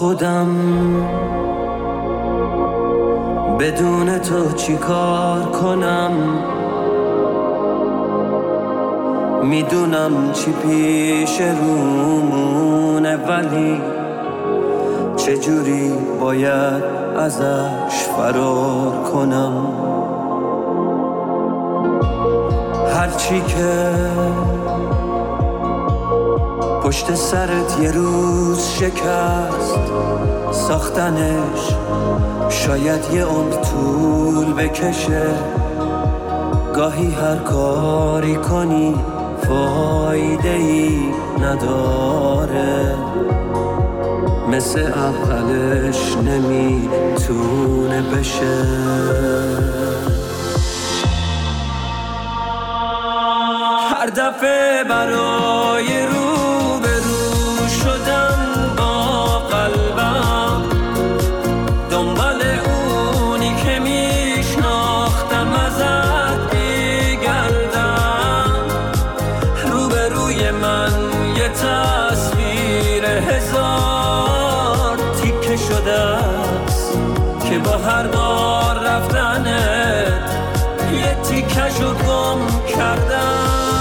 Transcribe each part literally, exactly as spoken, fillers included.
خودم بدون تو چی کار کنم، میدونم چی پیش رومونه ولی چجوری باید ازش فرار کنم. هرچی که پشت سرت یه روز شکست، ساختنش شاید یه عمر طول بکشه. گاهی هر کاری کنی فایده ای نداره، مثل اولش نمیتونه بشه. هر دفعه برای رو به رو شدن با قلبم، دنبال اونی که میشناختم ازت بگردم. رو به روی من یه تصویر هزار تیکه شده است که با هر بار رفتنت یه تیکشو گم کردم.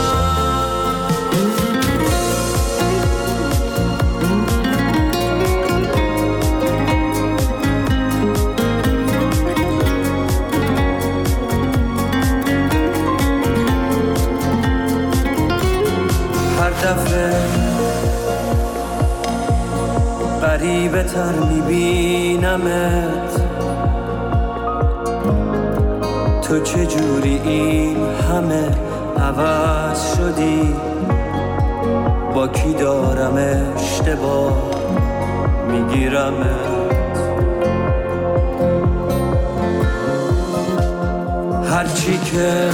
هر دفعه غریبه تر میبینمت، تو چجوری این همه عوض شدی؟ با کی دارم اشتباه میگیرمت؟ هرچی که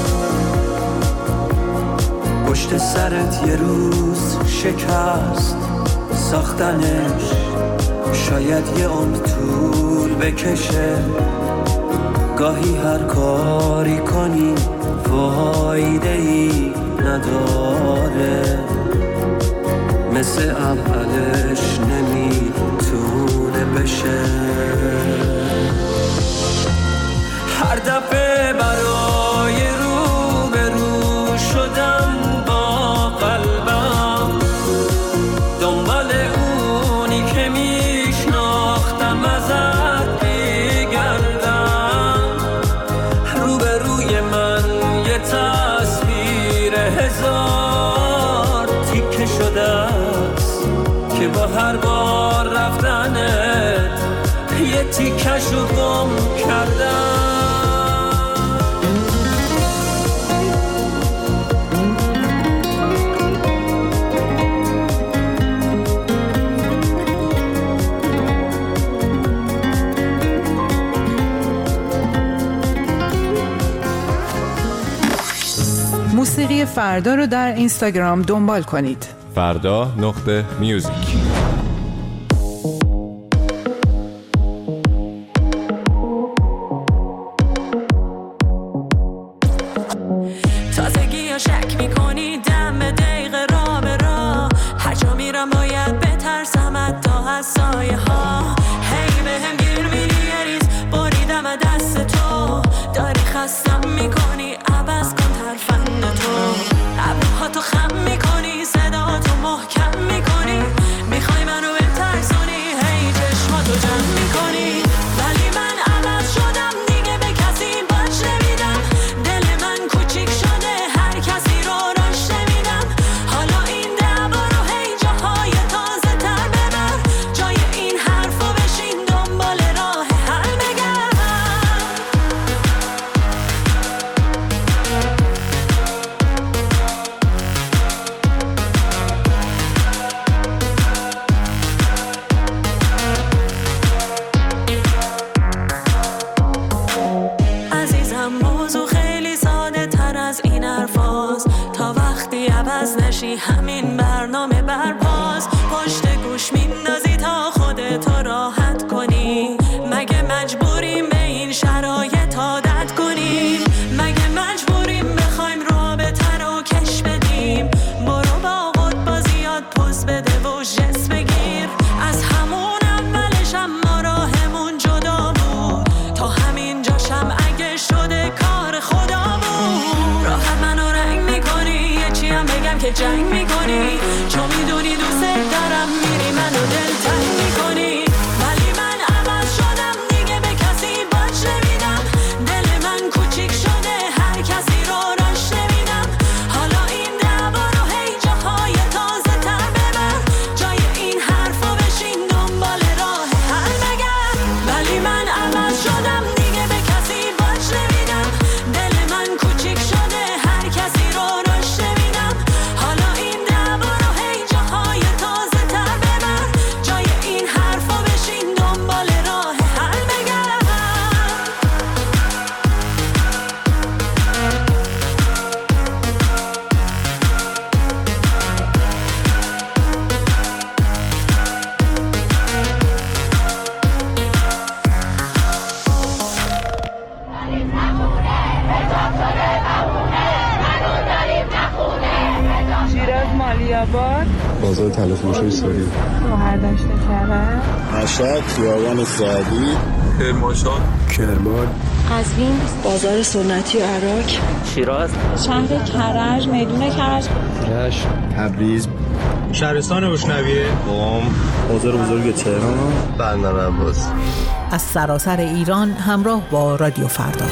پشت سرت یه روز شکست، ساختنش شاید یه عمر طول بکشه. گاهی هر کاری کنی فایده ای نداره، مثل اولش نمیتونه بشه. هر دفعه برای رو به رو شدن با قلبم، دنبال اونی که میشناختم ازت بگردم. رو به روی من یه تصویر هزار تیکه شده است که با هر بار رفتنت یه تیکشو گم کردم. موسیقی فردا رو در اینستاگرام دنبال کنید. فردا نقطه میوزیک. تازگی یا شک میکنی دم به دقیقه را به را، هر جا میرم باید بترسم حتی از سایه ها. هی به هم گیر میری یه ریز بریدم از دست تو، داری خستم میکنی عوض کن ترفند تو. ابروها تو خم میکنی صدا تو محکم میکنی، میخوای منو بترسونی هی چشماتو جمع میکنی. ولی من عوض شدم دیگه به کسی باج نمیدم، دل من کوچیک شده هر کسی رو راش نمیدم. حالا این دعوا رو هی جاهای تازه تر ببر، جای این حرفو بشین دنبال راه حل بگرد. عزیزم موضوع خیلی ساده تر از این حرفاست، تا وقتی عوض نشی همین برنامه برپاس. پشت گوش میندازی تا خودتو راحت کنی، مگه مجبوریم به این شرایط عادت کنیم؟ مگه مجبوریم بخوایم رابطه رو کش بدیم؟ برو با خود بازیات پوز بده و جس بگیر، از همونم میگم که جنگ میکنی، چون میدونی دوست دارم میری منو دلتنگ میکنی. ولی من عوض شدم دیگه به کسی باج نمیدم، دل من کوچیک شده هر کسی رو راش نمیدم. حالا این دعوا رو هی جاهای تازه تر ببر، جای این حرفا بشین دنبال راه حل بگرد. ولی من عوض شدم دیگه به کسی باج نمیدم، دل من کوچیک شده هر کسی رو راش نمیدم. حالا این دعوا رو هی جاهای تازه تر ببر، جای این حرفا بشین دنبال راه حل بگرد. شیراز مالیاباد، بازار تلفروشی سوری، شهردشت کرج، مشهد خیابان سعدی، کرمانشاه، کرمان، قزوین، بازار سنتی و عراق، شیراز، شهر کرج، میدون کرج، رشت، تبریز، شهرستان بشنویه، قم، بازار بزرگ تهران، بندر عباس. از سراسر ایران همراه با رادیو فردا.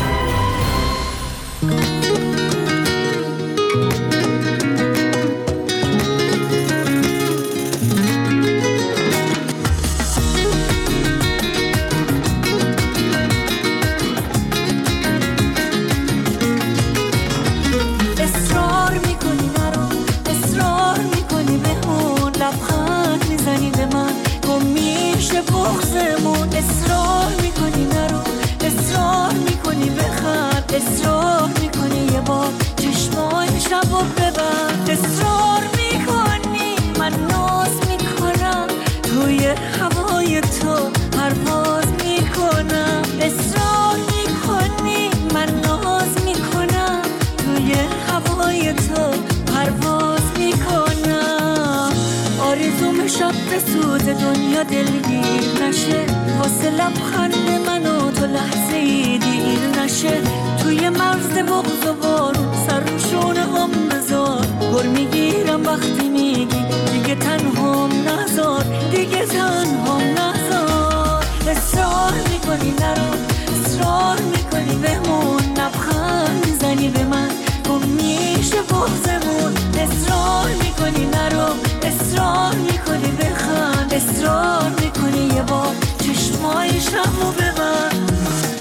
اصرار میکنی نرو، اصرار میکنی بمون، لبخند میزنی به من گم میشه بغضمون. اصرار میکنی نرو، اصرار میکنی بخند، اصرار میکنی یه بار چشمای شبو ببند. اصرار میکنی من ناز میکنم، توی هوای تو پرواز میکنم. اصرار میکنی من ناز میکنم، توی هوای تو پرواز میکنم. آرزوم شب به سود دنیا دلگیر نشه، واسه لبخند من و تو لحظه ای دیر نشه. توی مرز بغض و بارون سر رو شونه هم بذار، گر میگیرم وقتی میگی دیگه تنهام نذار، دیگه تنهام نذار. اصرار میکنی نرو، اصرار میکنی بمون، لبخند میزنی به من گم میشه بغضمون. اصرار میکنی نرو، اصرار میکنی بخند، اصرار میکنی یه بار چشمای شبو ببند.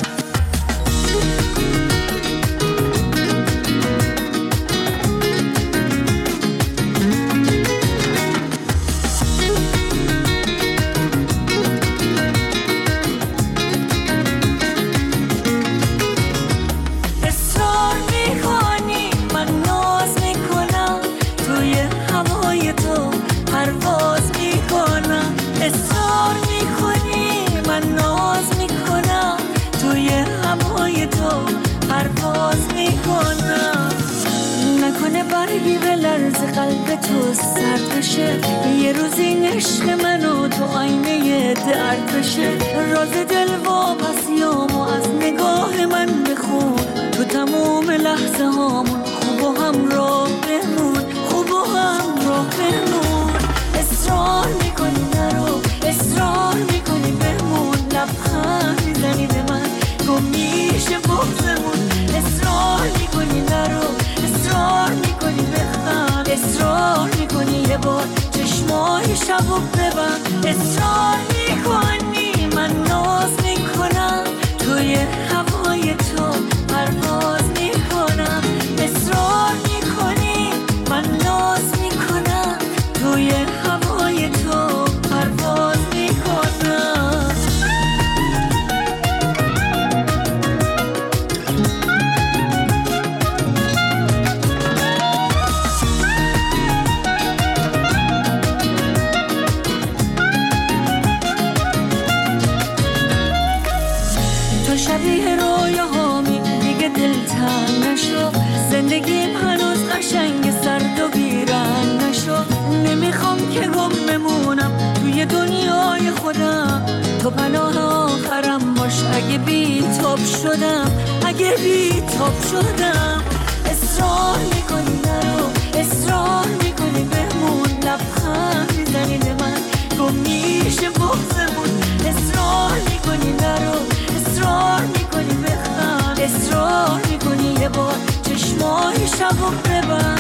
اصرار میکنی من ناز میکنم، توی هوای تو پرواز میکنم. اصرار میکنی من ناز میکنم، توی هوای تو پرواز میکنم. نکنه برگی به لرز قلب تو سرد بشه، یه روز این عشق منو تو آینه درد بشه. راز دل واپسیامو از نگاه من بخون، تو تموم لحظه هامون خوب و همراه بمون، خوب و همراه بمون. اصرار میکنی نرو، اصرار میکنی بمون، لبخند میزنی به من گم میشه بغضمون. اصرار میکنی نرو، اصرار میکنی بخند، اصرار میکنی یه بار چشمای شبو ببند. اصرار میکنی من ناز میکنم، توی هوای تو پرواز میکنم. اصرار میکنی من ناز میکنم، توی هوای تو پرواز میکنم. تو شبیه رویاهامی دیگه دلتنگ نشو، زندگیم هنوز قشنگ سرد و بیرنگ نشو. نمیخوام که گم بمونم توی دنیای خودم، تو پناه آخرم باش اگه بی تاب شدم، اگه بی تاب شدم. اصرار میکنی نرو، اصرار شبو ببند.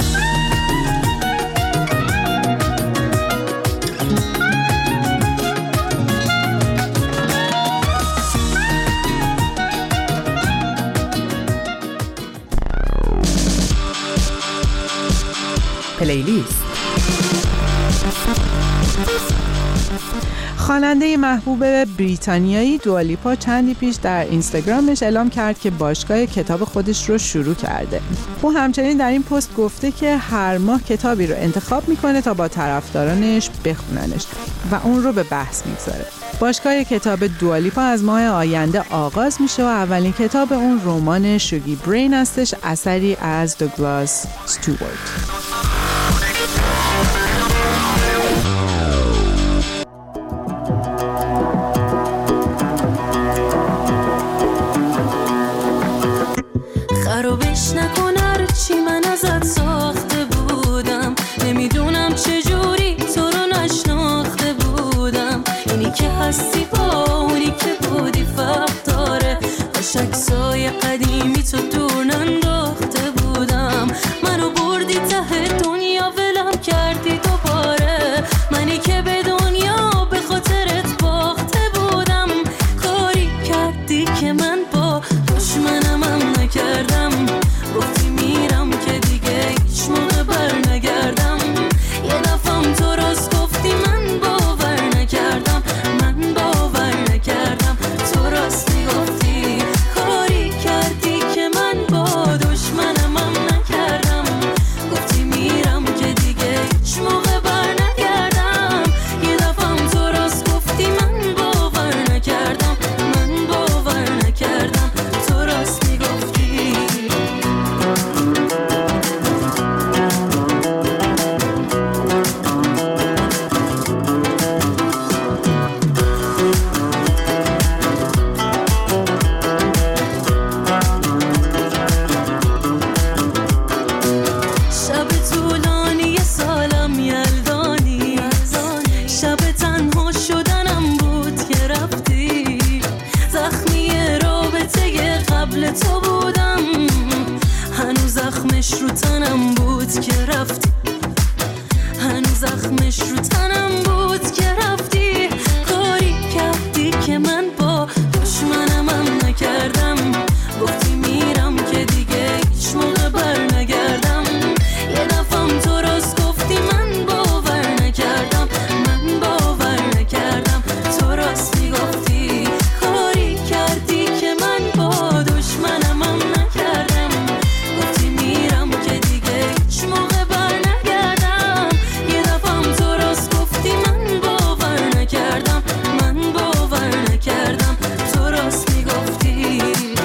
پلیلیست. خواننده محبوب بریتانیایی دوالیپا چندی پیش در اینستاگرامش اعلام کرد که باشگاه کتاب خودش رو شروع کرده. او همچنین در این پست گفته که هر ماه کتابی رو انتخاب میکنه تا با طرفدارانش بخوننش و اون رو به بحث میگذاره. باشگاه کتاب دوالیپا از ماه آینده آغاز میشه و اولین کتاب اون رمان شوگی برین هستش، اثری از دوگلاس استوارت. خرابش نکن هرچی من ازت ساخته بودم، نمیدونم چجوری تو رو نشناخته بودم. اینی که هستی با اونی که بودی فرق داره، کاش عکسای قدیمی تو دور ننداخته بودم. منو بردی ته دنیا ولم کردی دوباره، منی که به دنیا به خاطرت باخته بودم. کاری کردی که من با دشمنم هم نکردم، گفتی میرم که دیگه هیچ موقع بر نگردم. یه دفعم تو راست گفتی من باور نکردم، من باور نکردم. تو راست میگفتی کاری کردی که من با دشمنم هم نکردم، گفتی میرم که دیگه هیچ موقع بر نگردم. یه دفعم تو راست گفتی من باور نکردم، من باور نکردم. تو راست میگفتی. شب طولانی سالم یلدانی، شب تنها شدنم بود که رفتی. زخمی رابطه قبل تو بودم، هنوز زخمش رو تنم بود که رفتی. هنوز زخمش رو تنم بود که رفتی. کاری کردی که من با دشمنم هم نکردم، گفتی میرم که دیگه هیچ موقع بر نگردم. یه دفعم تو راست گفتی من باور نکردم، من باور نکردم. تو راست میگفتی کاری کردی که من با دشمنم هم نکردم، گفتی میرم که دیگه هیچ موقع بر نگردم. یه دفعم تو راست گفتی من باور نکردم، من باور نکردم. تو راست میگفتی.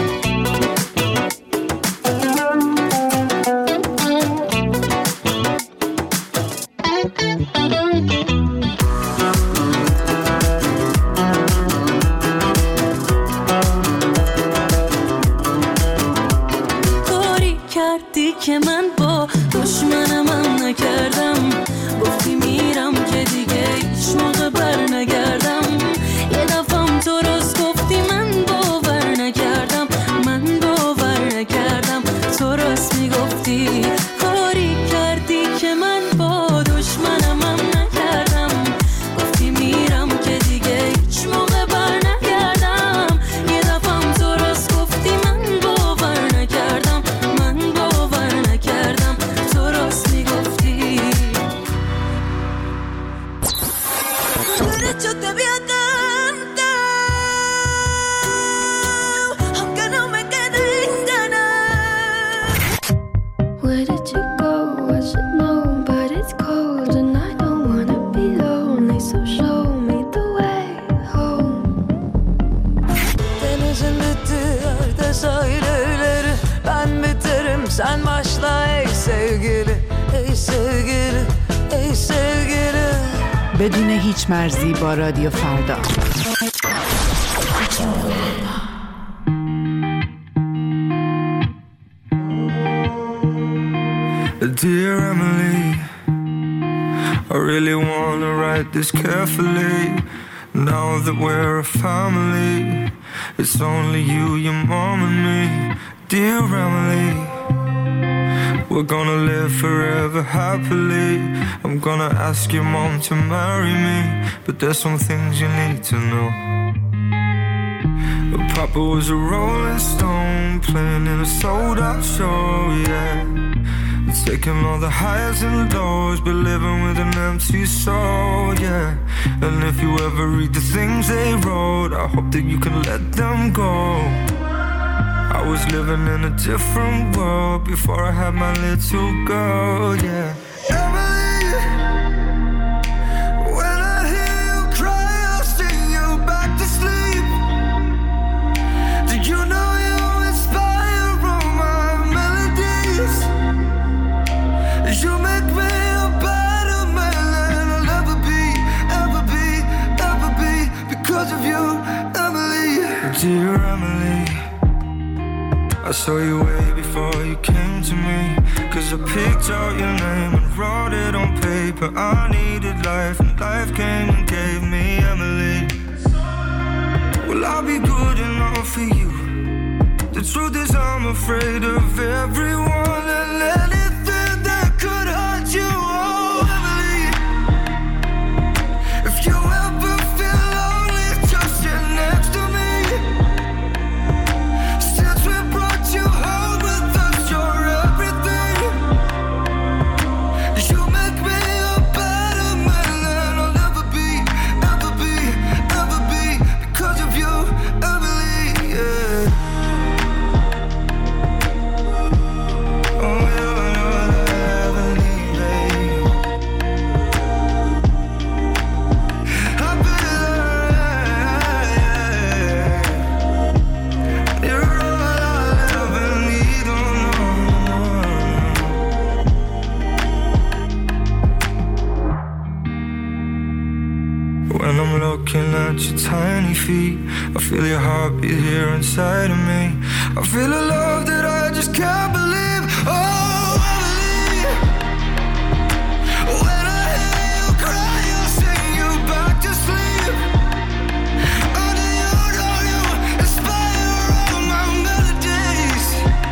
کاری کردی که من با دشمنم هم نکردم، گفتی میرم که دیگه هیچ موقع بر نگردم. یه دفعم تو راست گفتی من باور نکردم، من باور نکردم. تو راست میگفتی کاری کردی که من با دشمنم هم نکردم، گفتی میرم که دیگه هیچ موقع بر نگردم. یه دفعم تو راست گفتی من باور نکردم، من باور نکردم. تو راست میگفتی. Where did you go? I should know, but it's cold and I don't wanna be lonely, so show me the way home. Denizin bittiği yerde sahil evleri, ben biterim sen başla ey sevgili, ey sevgili, ey sevgili. بدون هیچ مرزی با رادیو فردا. Dear Emily, I really wanna write this carefully. Now that we're a family, it's only you, your mom and me. Dear Emily, we're gonna live forever happily. I'm gonna ask your mom to marry me, but there's some things you need to know. Papa was a rolling stone, playing in a sold-out show, yeah. Taking all the highs and lows, but living with an empty soul, yeah. And if you ever read the things they wrote, I hope that you can let them go. I was living in a different world before I had my little girl, yeah. Emily, when I hear you cry, I'll sing you back to sleep. Do you know you inspire all my melodies? You make me a better man than I'll ever be, ever be, ever be, because of you, Emily. Dear Emily, I saw you way before you came to me, cause I picked out your name and wrote it on paper. I needed life and life came and gave me Emily. Will I be good enough for you? The truth is I'm afraid of everyone and anything that could hurt you, oh Emily. If you ever feel lonely, just sit next to me. Since we brought you home with us, you're everything. You make me a better man than I'll ever be, ever be, ever be, because of you, Emily, yeah. When I'm looking at your tiny feet, I feel your heartbeat here inside of me. I feel a love that I just can't believe. Oh, Emily, when I hear you cry, I'll sing you back to sleep. Oh, do you know you inspire all my melodies?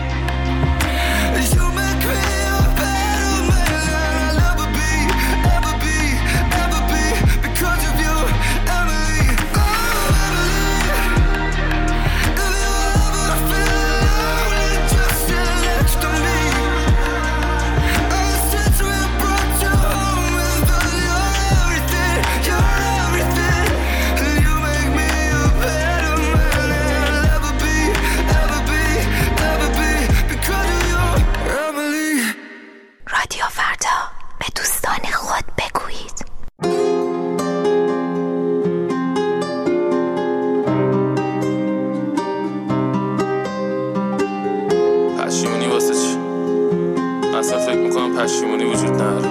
You make me a better man than I'll ever be, ever be, ever be, because of you, Emily. Oh, Emily, if you ever feel lonely, just sit next to me. Oh, since we brought you home with us, you're everything, you're everything. And you make me a better man than I'll ever be, ever be, ever be, because of you, Emily. رادیو فردا، به دوستان خود بگویید. پشیمونی واسه چی؟ اصلا فکر میکنم پشیمونی وجود نداره.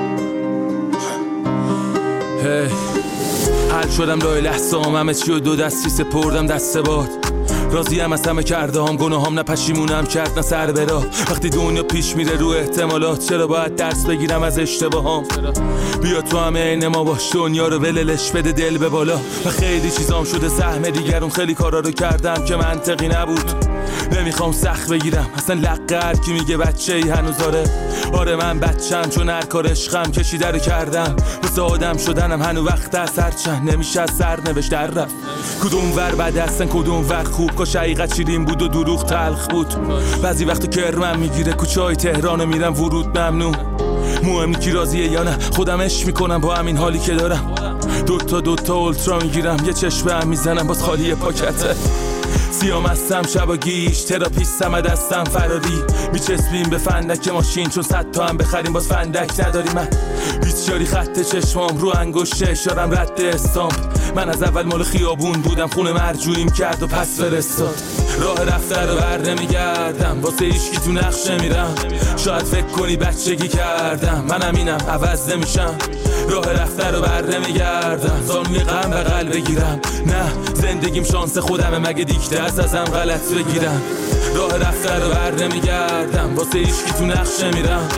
هی حل شدم لای لحظام، همه چی و دو دستی سپردم دست باد. راضیم از همه کرده هم، گناهام نه پشیمونم کرد نه سر برا. وقتی دنیا پیش میره رو احتمالات، چرا باید درس بگیرم از اشتباهام؟ بیا تو همه عین ما باش، دنیا رو وللش بده دل به بالا. و خیلی چیزام شده سهم دیگرون، خیلی کارا رو کردم که منطقی نبود. نمیخوام سخت بگیرم اصلا لقه هر کی میگه بچه ای هنوز آره. آره من بچم چون هر کار عشقم کشیده رو کردم. واسه آدم شدنم هنو وقت از هر چند نمیشه از سر نوشت در رفت. کدوم ور بد هستن کدوم ور خوب، کاش حقیقت شیرین بود و دروغ تلخ بود. بعضی وقت کرمم میگیره کوچه های تهرانو میرم ورود ممنوع. مهم کی راضیه یا نه، خودم عشق میکنم با همین حالی که دارم. دوتا دوتا اولترا میگیرم، یه چشم هم میزنم باز خالی پاکته. سیام هستم شب و گیش، تراپیستم از دستم فراری. میچسبیم به فندک ماشین چون صد تا هم بخریم باز فندک نداری. من بیچاری خط چشمام رو انگشت اشارم رد استامپ. من از اول مال خیابون بودم، خونه مرجوعیم کرد و پس فرستاد. راه رفته رو بر نمیگردم، واسه هیچکی تو نقش نمیرم. شاید فکر کنی بچگی کردم، منم اینم عوض نمیشم. راه رفته رو بر نمیگردم، زانوی غم بغل بگیرم. نه زندگیم شانس خودمه، مگه دیکته از ازم غلط بگیرم. راه رفته رو بر نمیگردم، واسه هیچکی تو نقش نمیرم.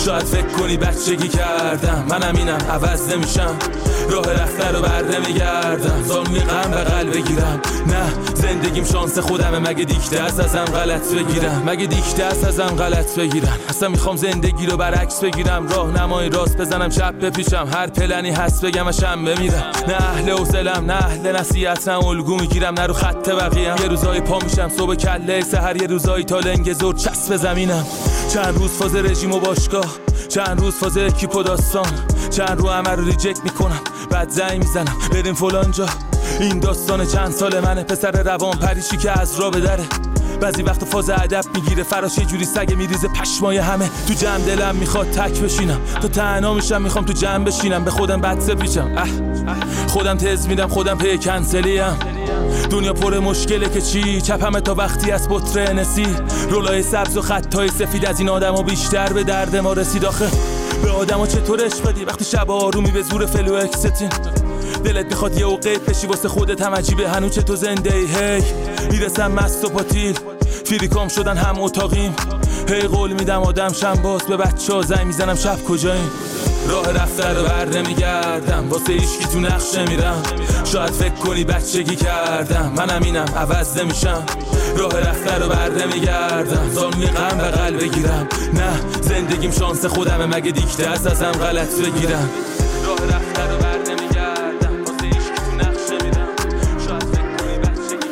شاید فکر کنی بچگی کردم، منم اینم عوض نمیشم، راه رفته رو بر نمیگردم، زانوی غم بغل بگیرم. نه زندگیم شانس خودمه، مگه دیکته است ازم غلط بگیرم، مگه دیکته است ازم غلط بگیرم. اصلا میخوام زندگی رو برعکس بگیرم، راه نمای راست بزنم چپ بپیشم، هر پلنی هست بگم شم بمیرم. نه اهل حوصله‌ام، نه اهل نصیحت، نه الگو میگیرم، نه رو خط بقیه‌ام. یه روزایی پا میشم صبح کله سحر، یه روزایی تا لنگ زور چسب زمینم. چند روز فاز رژیم و باشگاه، چند روز فاز اکیپ و داستان، چند رو همه رو ریجکت میکنم، بعد زنگ میزنم بریم فلان جا. این داستان چند سال منه، پسر روان پریشی که از راه بدره. بعضی وقت فاز ادب میگیره فراش، یه جوری سگ میریزه پشمای همه. تو جمع دلم میخواد تک بشینم، تا تنها میشم میخوام تو جمع بشینم، به خودم بد سپیچم. اه خودم تز میدم، خودم پی کنسلیم. دنیا پر مشکله که چی، چپمه تا وقتی از بطره نسی. رولای سبز و خطای سفید از این آدم ها بیشتر به درد ما رسید. آخه به آدم ها چطور عشق بدی وقتی شب آرومی به زور فلو اکستین؟ دلت میخواد یه اوقیت بشی واسه خودت، هم عجیبه هنوز چه تو زنده ای. هی میرسم مست و پاتیل، فیریکام شدن هم اتاقیم. هی قول میدم آدم شم باز، به بچه ها زنگ میزنم شب کجاییم. راه رفته رو بر نمیگردم، واسه ایشکی تو نقشه میرم. شاید فکر کنی بچگی کردم، منم اینم عوض نمیشم، راه رفته رو بر نمیگردم، زانوی غم بغل بگیرم. نه زندگیم شانس خودمه، مگه دیکته است ازم غلط بگیرم. راه رفته رو بر نمیگردم، واسه ایشکی تو نقشه میرم. شاید فکر کنی بچگی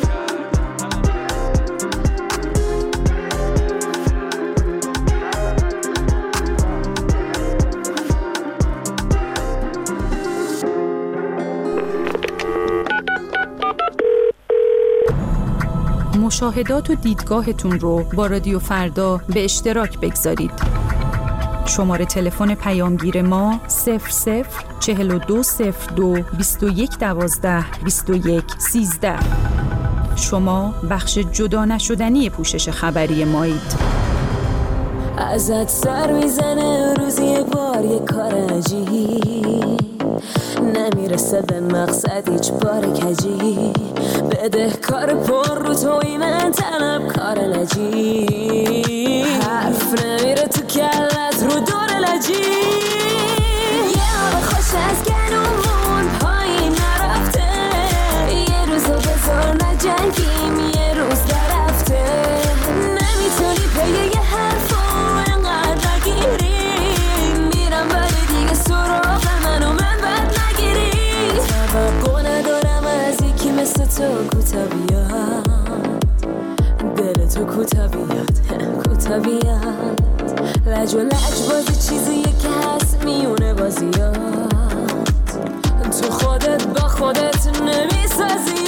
مشاهدات و دیدگاهتون رو با رادیو فردا به اشتراک بگذارید. شماره تلفن پیامگیر ما صفر صفر چهل و دو صفر دو بیست و یک دوازده بیست و یک سیزده. شما بخش جدا نشدنی پوشش خبری مایید. ازت سر میزنه روزی یه بار یه کار عجیب، نمیرسه به مقصد هیچ بار کجی. بده کار پر رو توی من طلب کار نجیب، حرف نمیره تو کلت رو دور لجی. یه آب خوش از گلومون پایین نرفته، یه روزو بذار نجنگیم یه روز درفته. نمیتونی پیه یه حرفو انقدر نگیری، میرم ولی دیگه سراغ منو من بد نگیری. توقع ندارم از یکی مثل تو کوتا بیاد، دل تو کوتا بیاد کوتا بیاد. لج و لج بازی چیزیه که هست میونه بازیات، تو خودت با خودت نمیسازی.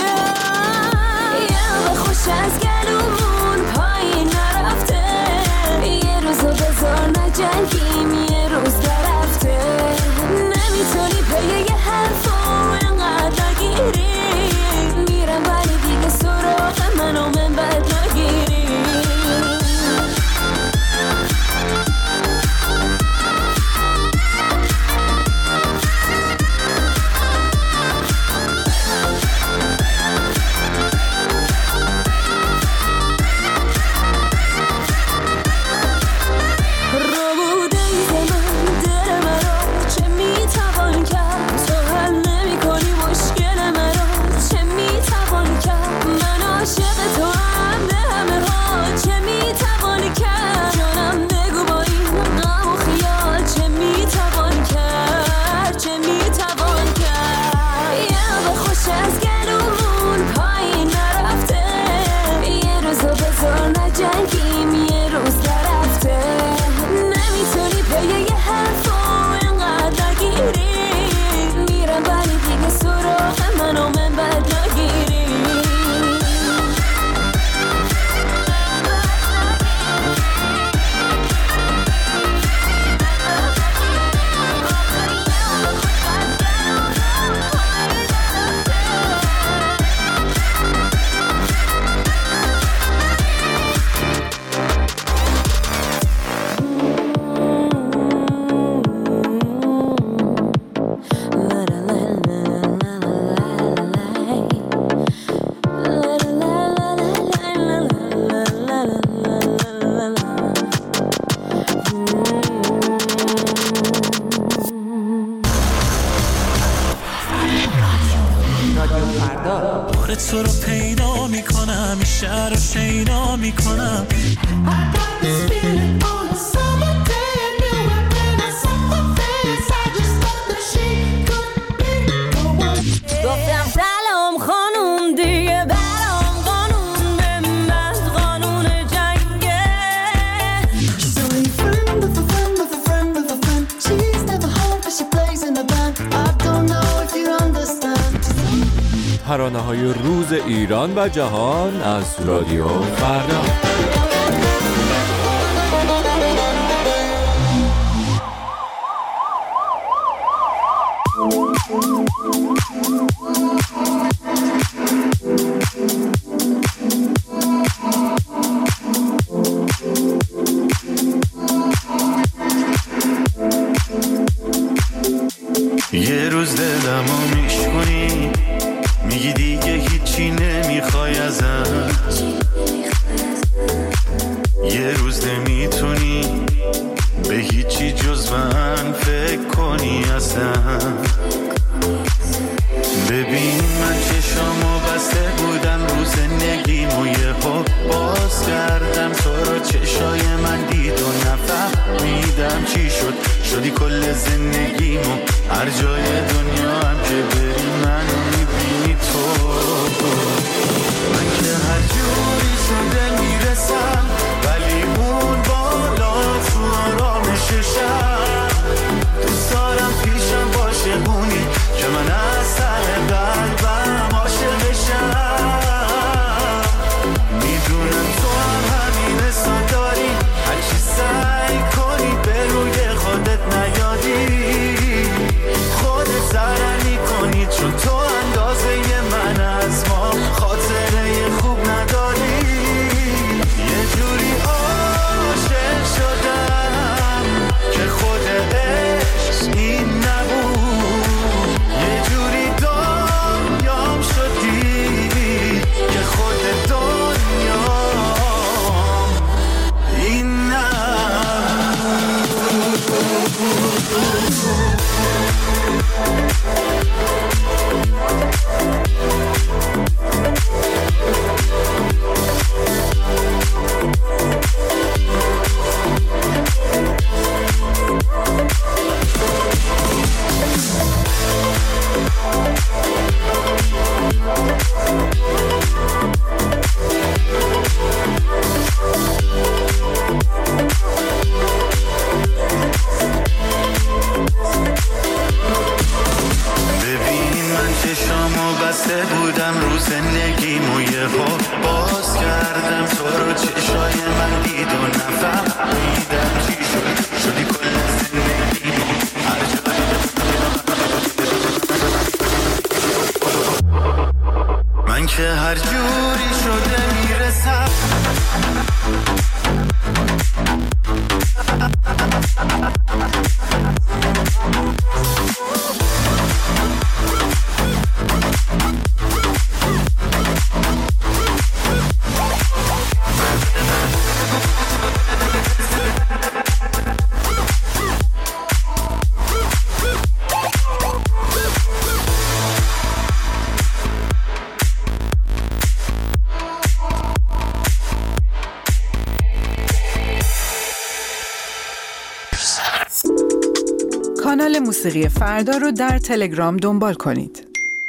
یه خوش از گلومون پایین نرفته، یه روزو بذار نجنگیم یه روز درفته. نمیتونی پیه یه حرفو انقدر نگیری، میرم ولی دیگه سراغ منو من بد نگیری. رو بوده تو رو پیدا میکنم، این شهر رو شیدا میکنم. گفتم سلام خانوم دیگه برام قانون به من قانون جنگه. She's only a friend of a friend of a friend of a friend. She's never home but she plays in a band. I don't know if you understand. ترانه‌های روز ایران و جهان از رادیو فردا. یه روز دلمو میشکنی، میگی دیگه هیچی نمیخوای ازم. یه روز نمیتونی به هیچی جز من فکر کنی اصلا. ببین من چشامو بسته بودم رو زندگیمو، یه پا باز کردم تو رو، چشای من دید و نفهمیدم چی شد. شدی کل زندگیمو، هر جای دنیا هم که بری منو میبینی تو. من که هر جوری شده میرسم، ولی اون بالا تو آرامششم. دوست دارم پیشم باشه اونی که من از سر قلبم عاشقشم. میدونم تو هم همین حسا داری، هرچی سعی کنی به روی خودت نیادی، خودت ضرر میکنی، چون تو اندازه من از ما خاطره خوب نداری. یه جوری عاشق شدم که خود عشق این نبود. یه جوری دنیام شدی که خود دنیام این نبود. ببین من چشامو بسته بودم رو زندگیمو، یه پا باز کردم تو رو، چشای من دید و نفهمیدم چی شد. شدی کل زندگیمو، هر جای من که هر جوری شده میرسم. کانال موسیقی فردا رو در تلگرام دنبال کنید.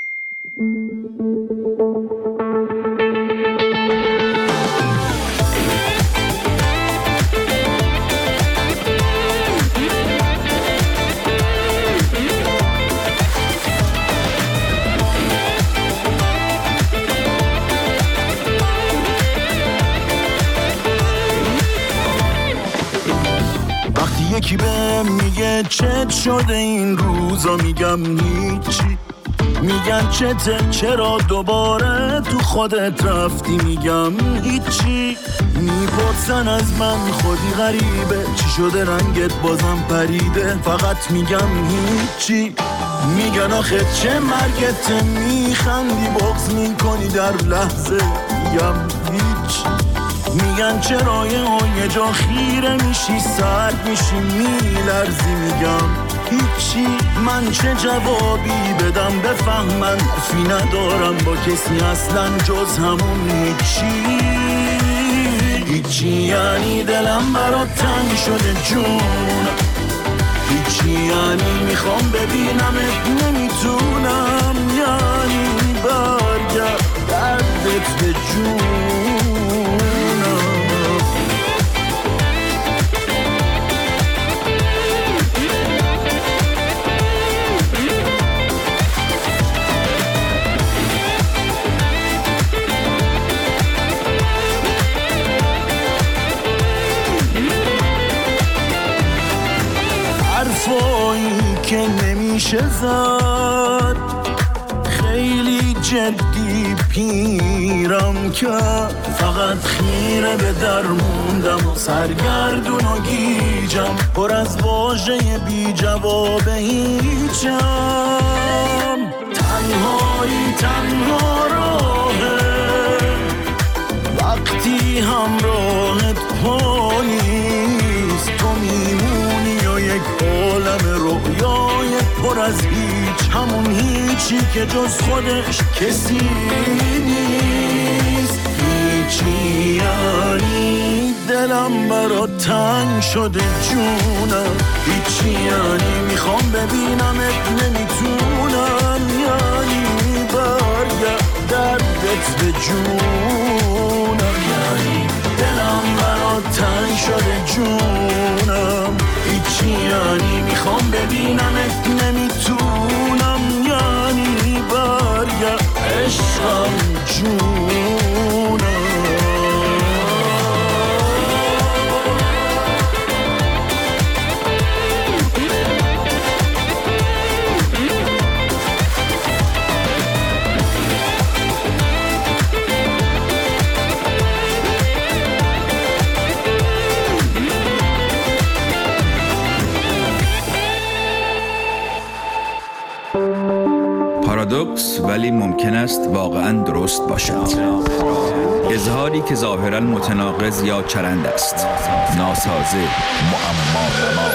یکی به میگه چت شده این روزا، میگم هیچی. میگن چته چرا دوباره تو خودت رفتی، میگم هیچی. میپرسن از من خودی غریبه چی شده رنگت بازم پریده، فقط میگم هیچی. میگن آخه چه مرگته، میخندی بغض میکنی در لحظه، میگم هیچ. میگن چرا یه جا خیره میشی، سرد میشی میلرزی، میگم هیچی، من چه جوابی بدم بفهمن، حرفی ندارم با کسی اصلا جز همون هیچی. هیچی یعنی دلم برات تنگ شده جون، هیچی یعنی میخوام ببینمت نمیتونم، یعنی برگرد دردت به جونم. حرفایی که نمیشه زد، خیلی جدی پیرم کرد، فقط خیره به در موندم و سرگردون و گیجم، پر از واژه بی جواب هیچم. تنهایی تنها راهه وقتی همراهت پا نیست، تو میمونی و یک عالم رویای پر از هیچ، همون هیچی که جز خودش کسی نیست. هیچی یعنی دلم برات تنگ شده جونم، هیچی یعنی میخوام ببینمت نمیتونم، یعنی برگرد دردت به جونم، یعنی دلم برات تنگ شده جونم، هیچی یعنی میخوام ببینمت نمیتونم، یعنی برگرد عشقم جونم. پارادوکس ولی ممکن است واقعاً درست باشد. اظهاری که ظاهراً متناقض یا چرند است، ناسازه، معما.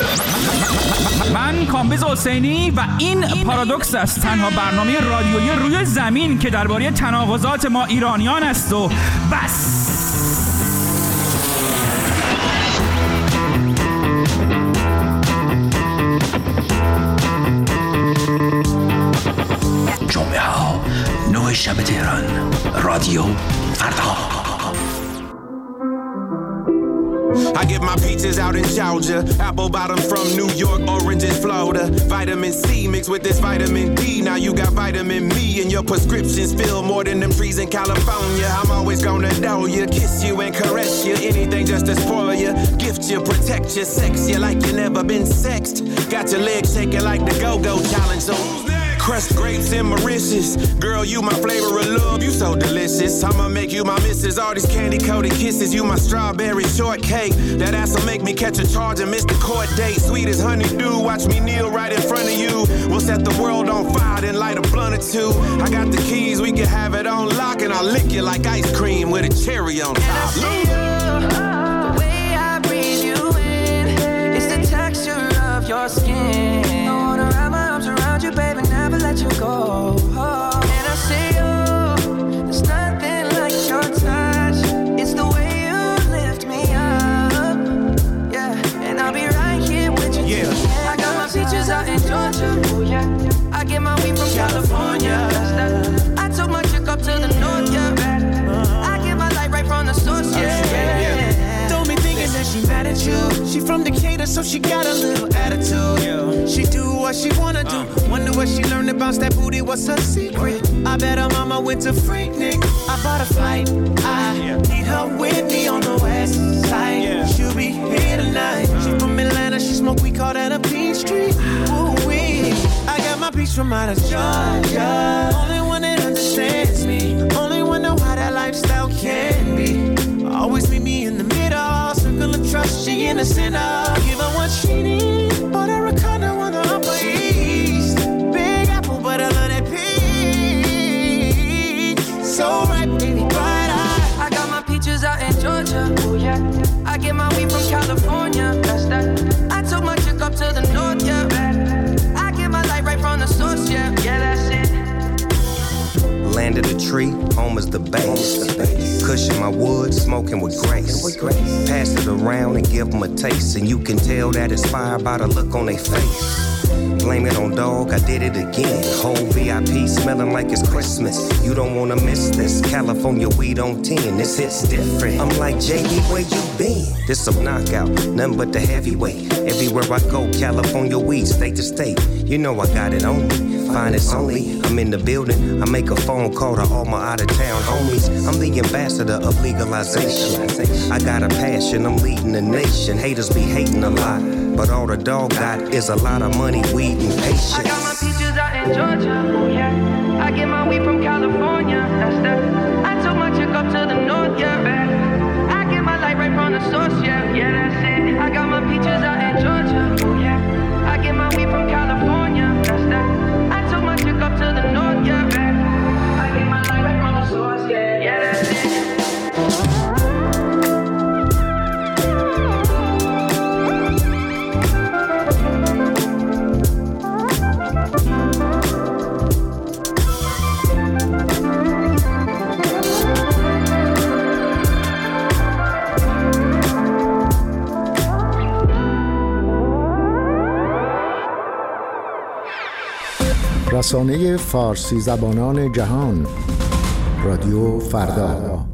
من کامبیز حسینی و این پارادوکس است، تنها برنامه رادیویی روی زمین که درباره تناقضات ما ایرانیان است و بس. جمعه ها نه شب تهران، رادیو فردا. I get my peaches out in Georgia, apple bottom from New York, oranges Florida. Vitamin C mixed with this vitamin D. Now you got vitamin me and your prescriptions fill more than them trees in California. I'm always gonna know you, kiss you and caress you, anything just to spoil you, gift you, protect you, sex you like you never been sexed. Got your legs shaking like the Go-Go Challenge. So crushed grapes in Mauritius. Girl, you my flavor of love, you so delicious. I'ma make you my missus. All these candy-coated kisses, you my strawberry shortcake. That ass'll make me catch a charge and miss the court date. Sweet as honeydew, watch me kneel right in front of you. We'll set the world on fire, then light a blunt or two. I got the keys, we can have it on lock, and I'll lick you like ice cream with a cherry on top. And I see you, the way I breathe you in, it's the texture of your skin. I wanna wrap my arms around you, baby, never let you go. Oh. And I see you, there's nothing like your touch. It's the way you lift me up, yeah. And I'll be right here with you. Yeah. I got my peaches out in Georgia. Oh yeah. I get my weed from California. I took my chick up to the north, yeah. I get my light right from the source, yeah. Don't be thinking that she mad at you. She from Decatur, so she got a little attitude. Yeah. She do what she wanna do. Uh. Wonder what she learned to bounce that booty. What's her secret? I bet her mama went to Freaknik. I bought a flight. I yeah. need her with me on the west side. Yeah. She'll be here tonight. Uh. She from Atlanta. She smoke. We call that a Peachtree. Ooh wee. I got my peach from out of Georgia. Only one that understands me. Only one know how that lifestyle can be. Always meet me in the middle. Circle of trust. She in the center. Give her what she needs. But her a condo on the Upper East. Big apple, but I love that peach. So right, baby, bright eye. I got my peaches out in Georgia. Oh yeah. I get my weed from California. That's that. I took my chick up to the north, yeah. under the tree, home is the base. Cushion my wood, smoking with grace. Pass it around and give them a taste, and you can tell that it's fire by the look on their face. Blame it on dog, I did it again. Whole V I P smelling like it's Christmas. You don't wanna miss this. California weed on ten, this hits different. I'm like, J D, where you been? This some knockout, nothing but the heavyweight. Everywhere I go, California weed, state to state. You know I got it on me, fine it's only. I'm in the building, I make a phone call to all my out of town homies. I'm the ambassador of legalization. I got a passion, I'm leading the nation. Haters be hating a lot, but all the dog got is a lot of money, weed, and patience. I got my peaches out in Georgia, oh yeah. I get my weed from California, that's that. I took my chick up to the north, yeah, man. I get my light right from the source, yeah, yeah, that's it. I got my peaches out in Georgia, oh yeah. I get my weed from California, that's that. I took my chick up to the north, yeah, man. I get my light right from the source, yeah, yeah, that's it. رسانه فارسی زبانان جهان رادیو فردا.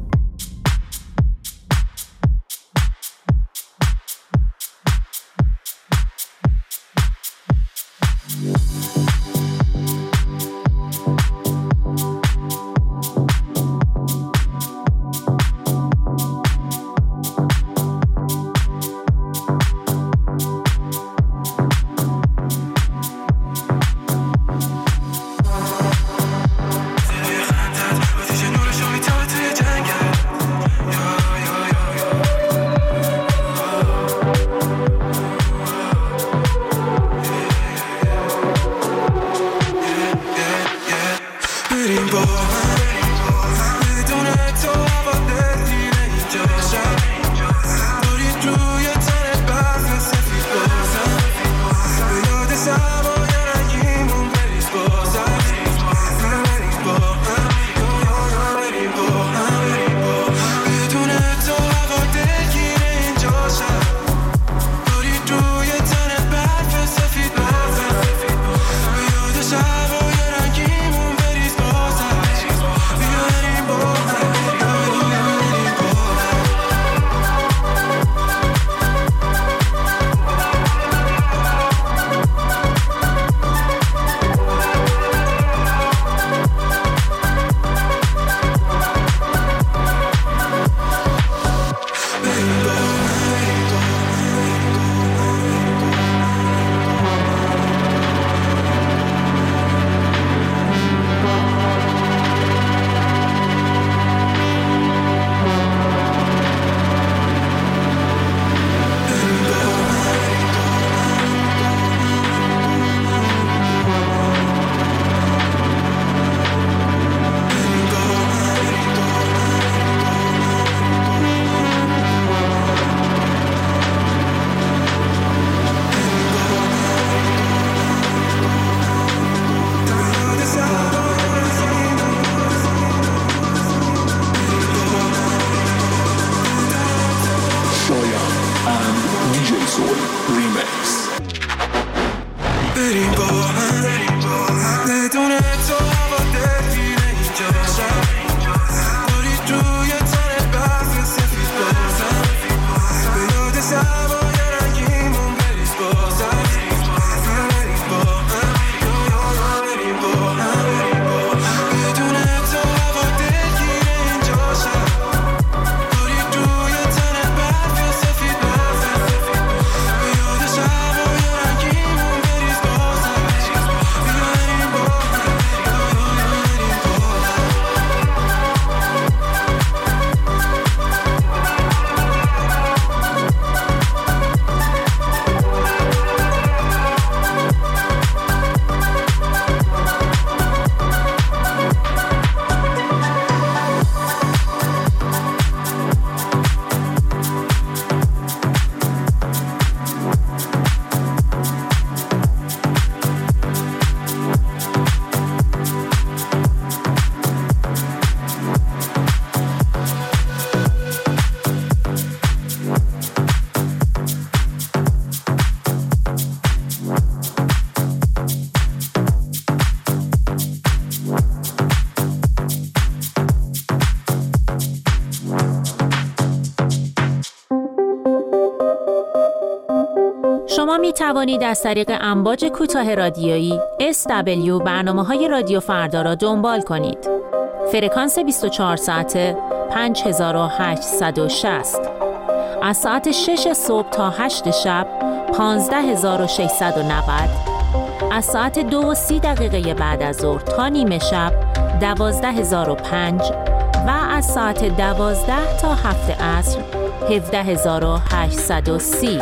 می توانید از طریق امواج کوتاه رادیویی اس دبلیو برنامه‌های رادیو فردا را دنبال کنید. فرکانس بیست و چهار ساعته پنج هزار و هشتصد و شصت. از ساعت شش صبح تا هشت شب پانزده هزار و ششصد و نود. از ساعت دو و سی دقیقه بعد از ظهر تا نیمه شب دوازده هزار و پنج و از ساعت دوازده تا هفت عصر هفده هزار و هشتصد و سی.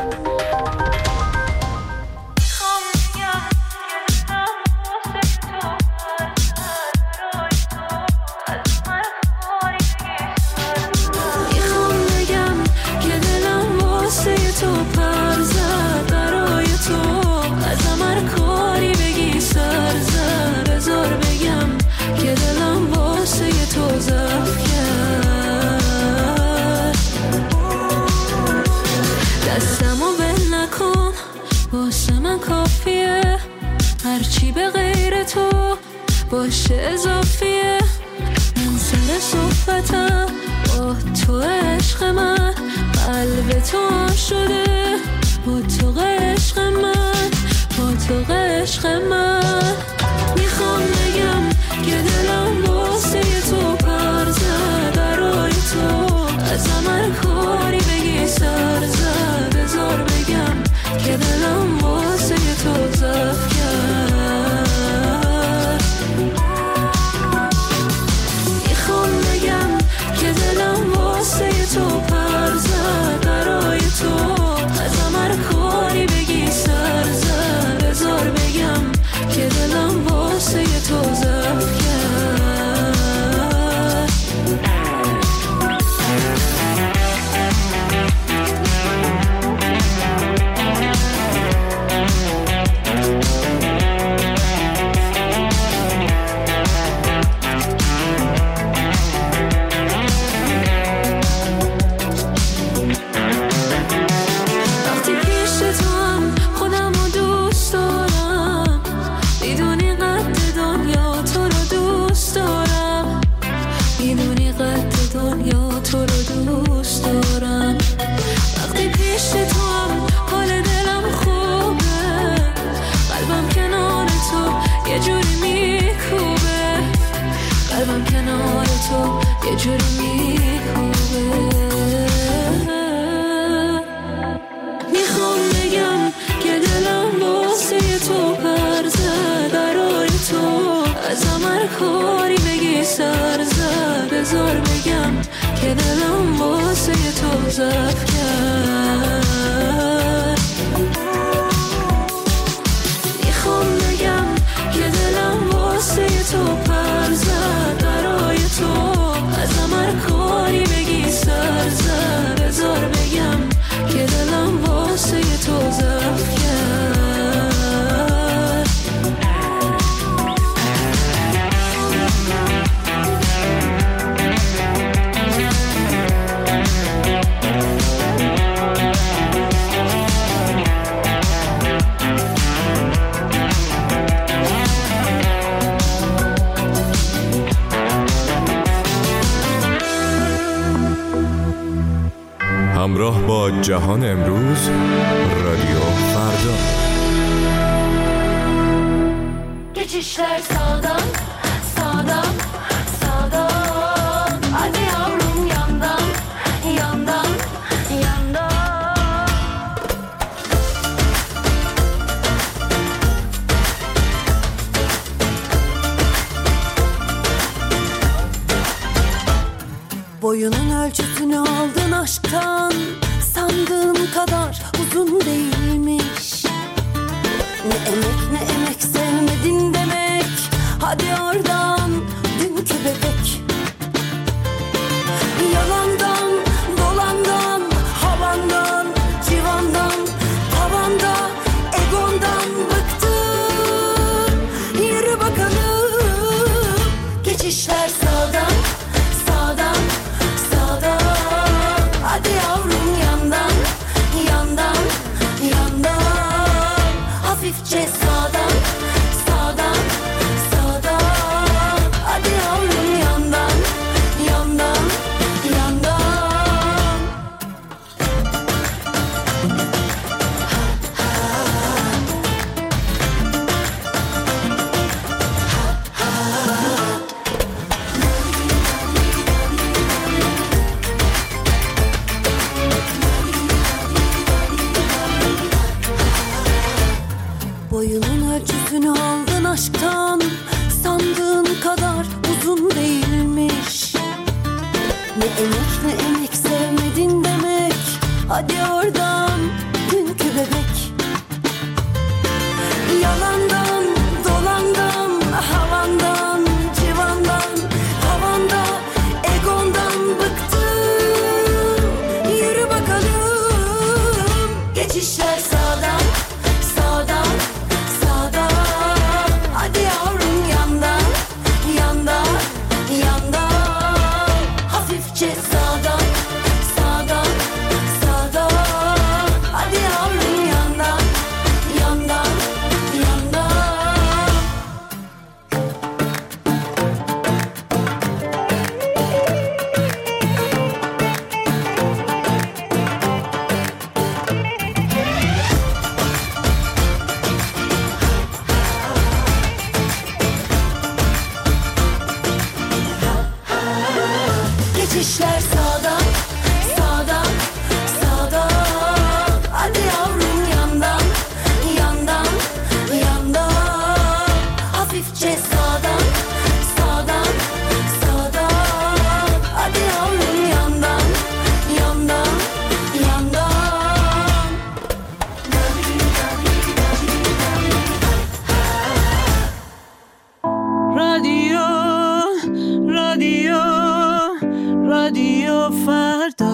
هرچی به غیر تو باشه اضافیه. من سر صحبتم با تو عشق من، قلب تو آن شده با تو عشق من، با تو عشق من. میخوام بگم که دلم واسه تو پر زد، برای تو از هر کاری بگی سر زد. بذار بگم که دلم واسه تو زد کرد. میخوام بگم که دلم واسه تو پر زد، برای تو از هر کاری بگی سر زد. بذار بگم که دلم واسه تو زد کرد. بذار بگم که دلم واسه تو زد کرد. میخوام بگم که دلم واسه تو پر زد، برای تو از هر کاری بگی سر زد. بذار بگم که دلم واسه تو زد کرد. همراه با جهان امروز، رادیو فردا. Geçişler sağdan, sağdan, sağdan. Hadi yavrum yandan, yandan, yandan. Boyunun ölçüsünü aldın aşktan, sandığın kadar uzun değilmiş. Ne emek ne emek sevmedin demek, hadi oradan dünkü bebek. Yalandan, dolandan, havandan, civandan, tavanda, egondan bıktım. Yürü bakalım, geçişler sağdan, sağdan, sağdan. Hadi yavrum yandan, yandan, yandan. Hafifçe sağdan, sağdan, sağdan. Sözünü aldın aşktan, sandığın kadar uzun değilmiş. Ne emek ne emek sevmedin demek. Hadi oradan dünkü bebek. Yalandan dolandan, havandan civandan, havanda egondan bıktım. Yürü bakalım. Geçişler sağdan sağdan sağdan. Hadi yavrum yandan yandan yandan. Hafifçe sağdan sağdan sağdan. Hadi yavrum yandan yandan yandan. Geçişler sağdan sağdan sağdan. Hadi yavrum yandan yandan yandan. Hafifçe sağdan sağdan sağdan. Hadi yavrum yandan yandan yandan. رادیو رادیو رادیو فردا.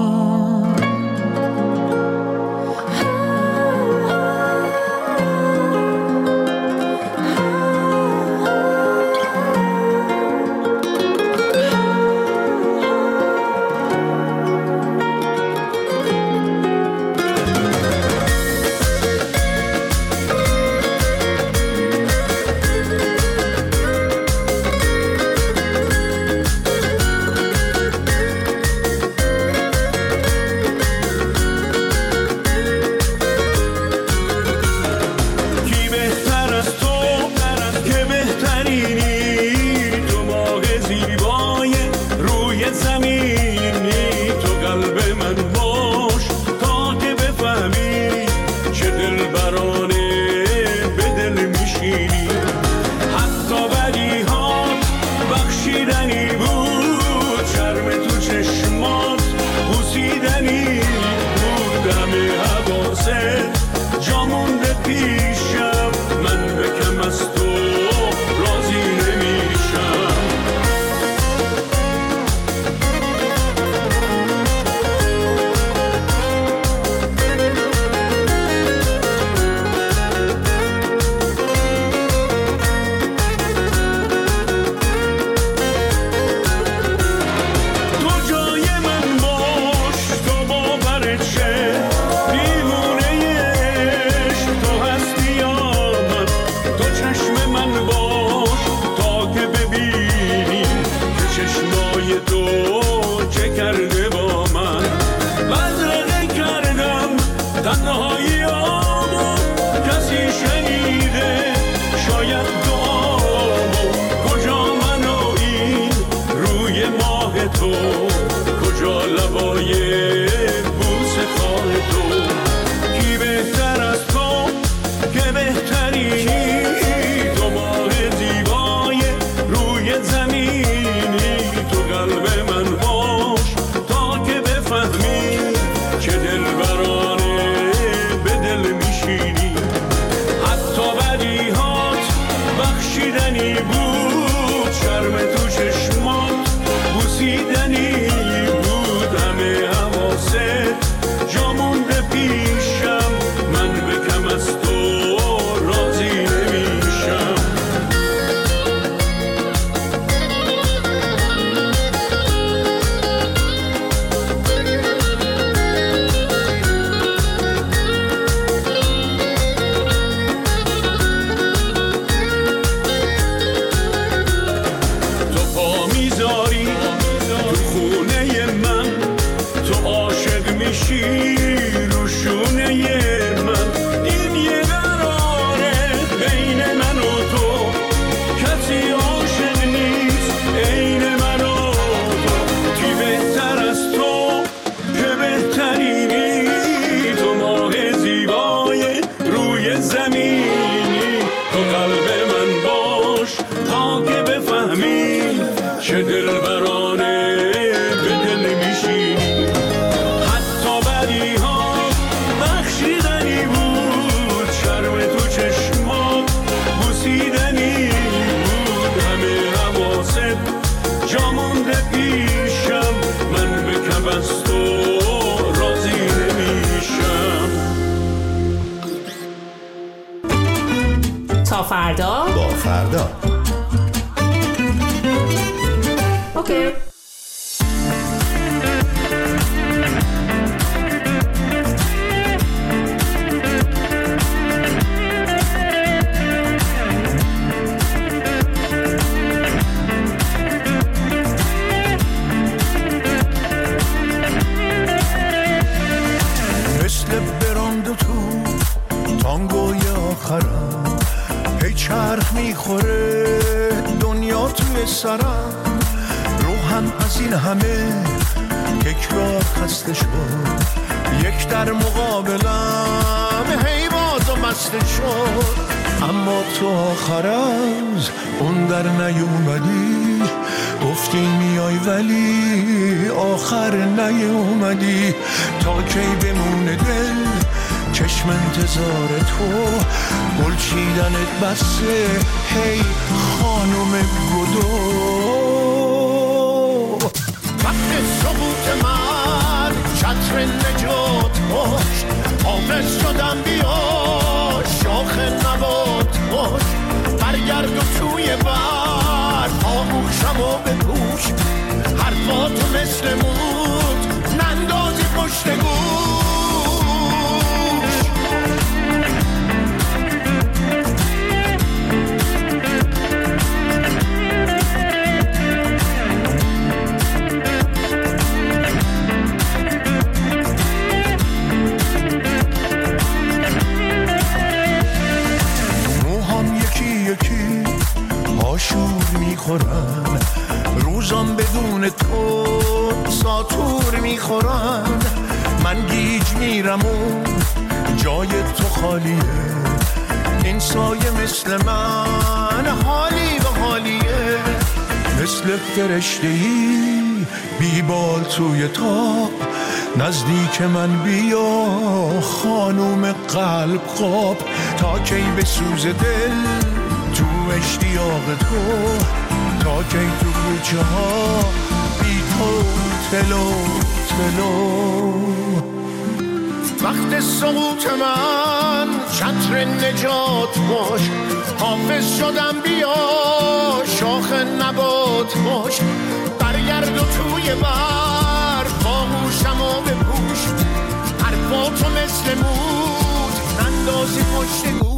کی بهتر از تو که بهترینی، تو ماه زیبای روی زمینی. تو قلب من باش تا که بفهمی چه دلبرانه به دل میشینی. حتی بدی ها بخشیدنی بود، شرم تو چشمات بوسیدنی بود. همه حواست جا مونده پیشم، من به کم از تو راضی نمیشم. تو جای من باش، تو باورت شه، دیوونه عشق تو هستی یا من. تو چشم من باش تا که ببینی که چشمای تو چه کرده با من. مزرقه کردم تنهاییامو، کسی شنیده شاید دعامو. کجا من و این روی ماه تو، کجا لبای بوسه خواه تو. کی بهتر از تو که بهترینی، تو ماه زیبای روی زمینی. تو قلب من باش تا که بفهمی چه دلبرانه به دل میشینی. حتی بدی هات بخشیدنی بود، شرم تو چشمات بوسیدنی بود. همه حواست جا مونده پیشم، من به کم از تو راضی نمیشم. تو پا میذاری تو خون تو قلب من باش تا که بفهمی چه دلبرانه به دل میشی. حتی بدی ها بخشیدنی بود، شرم تو چشمات بوسیدنی بود. همه حواست جا مونده پیشم، من به کف از تو راضی نمیشم. تا فردا با فردا. اوکی. مثل براند تو تانگوی آخرم، هی چرخ میخوره دنیا توی سرم. روحم از این همه تکرار خسته شد، یک در مقابلم هی باز و مسته شد. اما تو آخر از اون در نیومدی، گفتی میای ولی آخر نیومدی. تا کی بمونه دل چشم انتظار تو، گل چیدنت بسه هی خانم گدو. وقت سقوط من چتر نجات باش، حافظ شدم بیا شاخ نبات باش. برگرد و توی بر آغوشم و بپوش، حرفاتو مثل موت نندازی پشت گوش. شور میخورن روزام بدون تو ساتور میخورن. من گیج میرم و جای تو خالیه، این سایه مثل من حالی و حالیه. مثل فرشته‌ای بیبال توی تاب، نزدیک من بیا خانوم قلب خواب. تا کی به سوز دل تو اشتیاق تو، تا کی تو کوچه ها بی تو تلو تلو. وقت سقوط من چتر نجات باش، حافظ شدم بیا شاخ نبات باش. برگرد و توی بر باهوشم و بپوش، حرفاتو مثل موت نندازی پشت گوش.